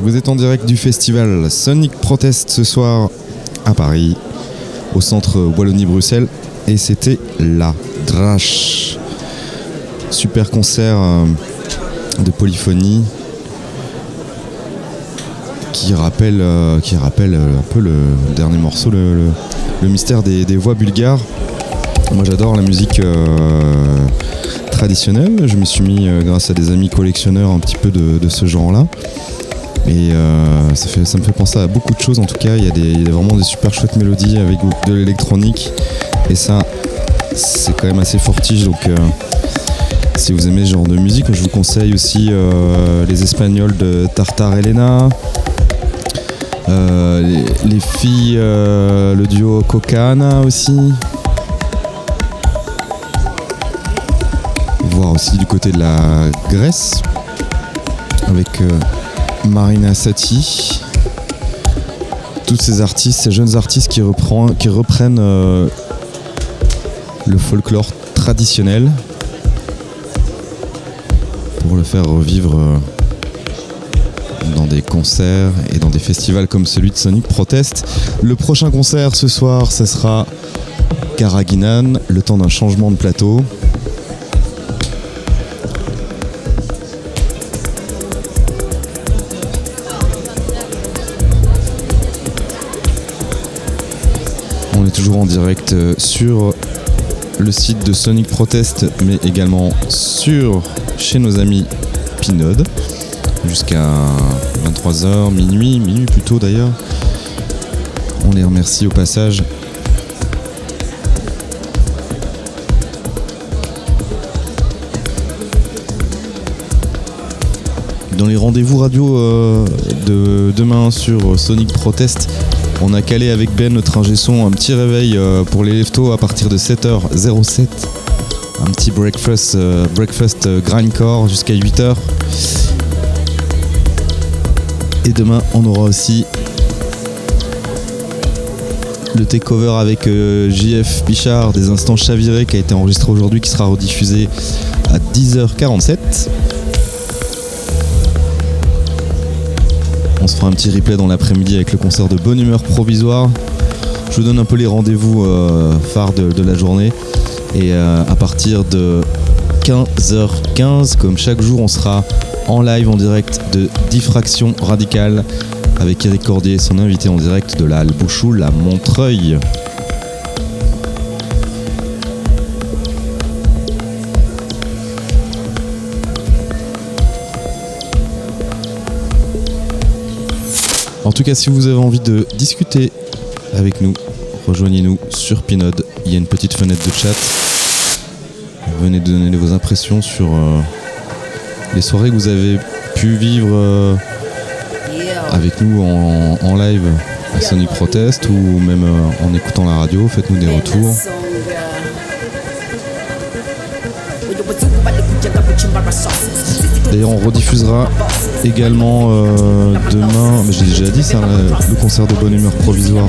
Vous êtes en direct du festival Sonic Protest ce soir à Paris, au centre Wallonie-Bruxelles, et c'était la Drache. Super concert de polyphonie qui rappelle un peu le dernier morceau, le mystère des voix bulgares. Moi j'adore la musique traditionnelle, je me suis mis grâce à des amis collectionneurs un petit peu de ce genre-là. Et ça me fait penser à beaucoup de choses. En tout cas, il y a vraiment des super chouettes mélodies avec de l'électronique. Et ça, c'est quand même assez fortige. Donc, si vous aimez ce genre de musique, je vous conseille aussi les Espagnols de Tartar Elena, les filles, le duo Kokana aussi. Voir aussi du côté de la Grèce avec Marina Sati, tous ces jeunes artistes qui reprennent le folklore traditionnel pour le faire revivre dans des concerts et dans des festivals comme celui de Sonic Protest. Le prochain concert ce soir, ce sera Karaginan, le temps d'un changement de plateau. On est toujours en direct sur le site de Sonic Protest, mais également chez nos amis Pinode, jusqu'à 23h, minuit plutôt d'ailleurs. On les remercie au passage. Dans les rendez-vous radio de demain sur Sonic Protest, on a calé avec Ben, notre ingé son, un petit réveil pour les leftos à partir de 7h07. Un petit breakfast grindcore jusqu'à 8h. Et demain, on aura aussi le takeover avec JF Bichard des Instants Chavirés qui a été enregistré aujourd'hui, qui sera rediffusé à 10h47. On se fera un petit replay dans l'après-midi avec le concert de Bonne Humeur Provisoire. Je vous donne un peu les rendez-vous phares de la journée. Et à partir de 15h15, comme chaque jour, on sera en live, en direct de Diffraction Radicale avec Eric Cordier, son invité en direct de la Halle Bouchoul à Montreuil. En tout cas, si vous avez envie de discuter avec nous, rejoignez-nous sur Pinode. Il y a une petite fenêtre de chat. Venez donner vos impressions sur les soirées que vous avez pu vivre avec nous en live à Sonic Protest ou même en écoutant la radio. Faites-nous des retours. D'ailleurs, on rediffusera également demain, mais j'ai déjà dit ça, le concert de Bonne Humeur Provisoire.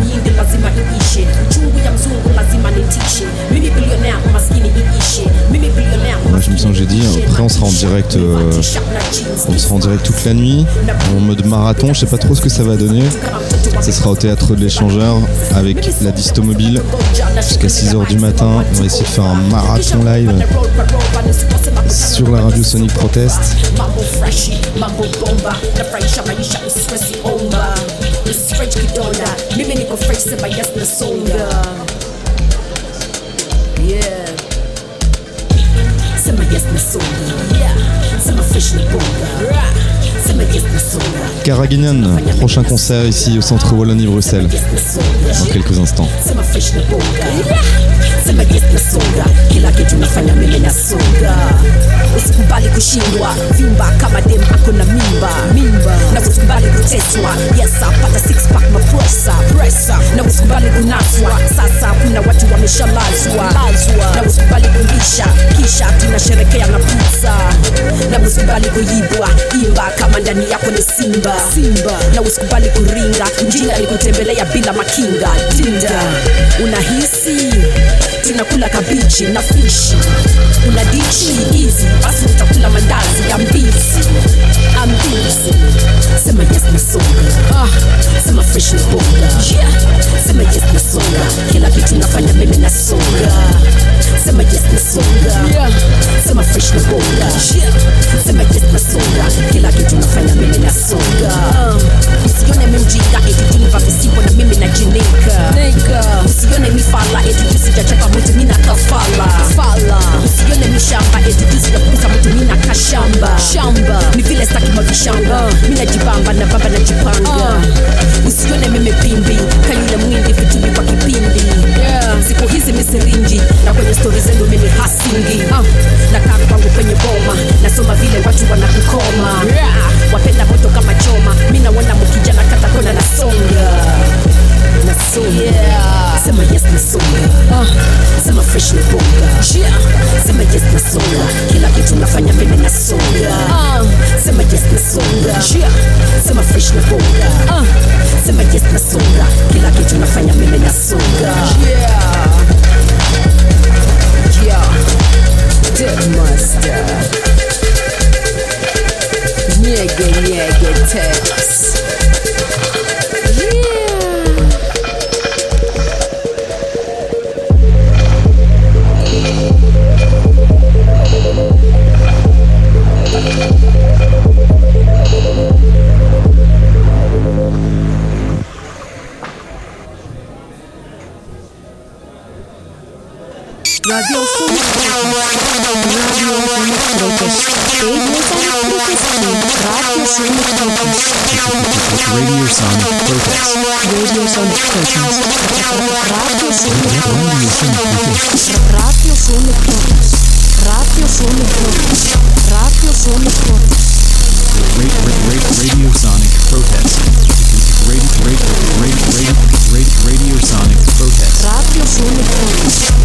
Ouais, je me sens que j'ai dit. Après, on sera en direct toute la nuit en mode marathon. Je sais pas trop ce que ça va donner. Ça sera au théâtre de l'Échangeur avec la Disto Mobile jusqu'à 6h du matin. On va essayer de faire un marathon live sur la radio Sonic Protest. Karaginan, prochain concert ici au centre Wallonie-Bruxelles dans quelques instants. Sema yes nasonga, kila kitu nafanya mimi nasonga. Usikubali kushindwa, vimba kama dem ako na mimba. Na usikubali kuteswa, yes pata six pack pressa. Na usikubali kunaswa, sasa kuna watu wameshalazwa. Na usikubali kulisha, kisha tunasherekea na pizza. Na usikubali kuibwa, imba kama ndani yako ni simba. Na usikubali kuringa, mjinga ni kutembelea bila makinga. Tinda, unahisi tunakula kabichi na fishi. Una dichi easy, basi utakula mandazi ya mbizi. I'm busy. Sema yes nasonga, sema fresh na bonga, sema yes nasonga, kila kitu nafanya mimi nasonga. Sema yes nasonga, sema fresh na bonga, sema yes nasonga, kila kitu nafanya mimi nasonga. Usione mimi mjinga eti juniva visipo na mimi najinika. Usione mimi fala eti jusi jachapa mtu nina kafala. Usione mimi shamba eti jusi ya kuuza mtu nina kashamba. Ni vile staki mavishamba, mimi najibamba na baba najipanga. Usione mimi pimbi kayule mwindi vitumi kwa kipindi. Siku hizi misirinji na kwenye story zenu mimi hasingi. Nakaa kwangu kwenye boma, nasoma vile watu wanakukoma. Wapenda moto kama choma, mimi naona mkijana kata kona nasonga. Sema yes nasonga, sema fresh na bonga, sema yes nasonga, kila kitu nafanya mimi nasonga. Sema yes nasonga, sema fresh na bonga, sema yes nasonga, kila kitu nafanya mimi nasonga. Dip Master, nyege tips. Radio Sonic Protest. Radio Sonic Protest. Radio Sonic Protest. Radio Sonic Protest. Radio Sonic Protest. Radio Sonic Protest. Radio Sonic Protest. Radio Sonic Protest. Radio Sonic Protest. Radio Sonic Protest. Radio Sonic Protest.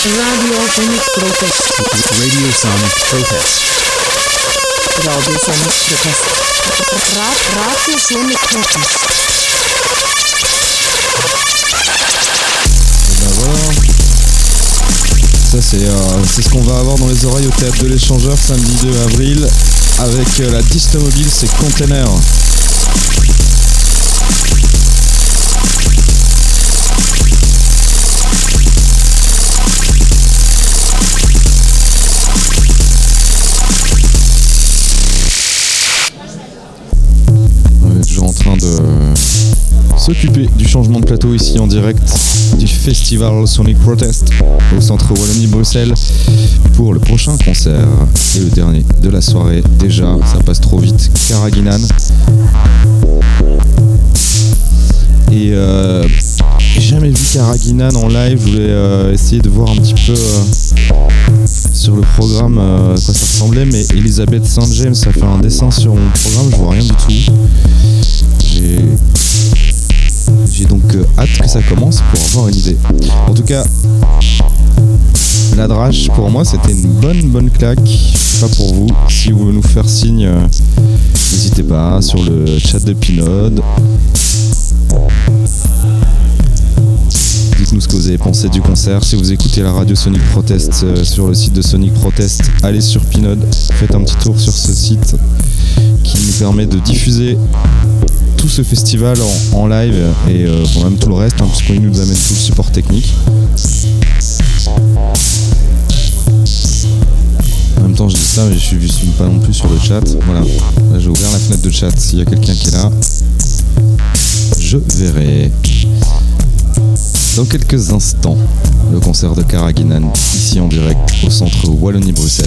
Radio Sonic Protest. Radio Sonic Protest. Radio Sonic Protest. Radio Sonic Protest. Et ben voilà. Ça c'est ce qu'on va avoir dans les oreilles au théâtre de l'Échangeur samedi 2 avril avec la Distomobile, c'est Container. On est toujours en train de s'occuper du changement de plateau ici en direct du Festival Sonic Protest au centre Wallonie-Bruxelles pour le prochain concert et le dernier de la soirée. Déjà, ça passe trop vite. Karaginan. Et j'ai jamais vu Karaginan en live. Je voulais essayer de voir un petit peu sur le programme à quoi ça ressemblait, mais Elisabeth St. James a fait un dessin sur mon programme, je vois rien du tout. J'ai donc hâte que ça commence pour avoir une idée. En tout cas, la drache pour moi c'était une bonne claque. Je sais pas pour vous. Si vous voulez nous faire signe, n'hésitez pas sur le chat de Pinode. Dites-nous ce que vous avez pensé du concert. Si vous écoutez la radio Sonic Protest sur le site de Sonic Protest, allez sur Pinode, faites un petit tour sur ce site qui nous permet de diffuser tout ce festival en live et même tout le reste, puisqu'il nous amène tout le support technique. En même temps je dis ça, mais je suis pas non plus sur le chat. Voilà, là j'ai ouvert la fenêtre de chat, s'il y a quelqu'un qui est là, je verrai. Dans quelques instants, le concert de Karaginan, ici en direct au centre Wallonie-Bruxelles.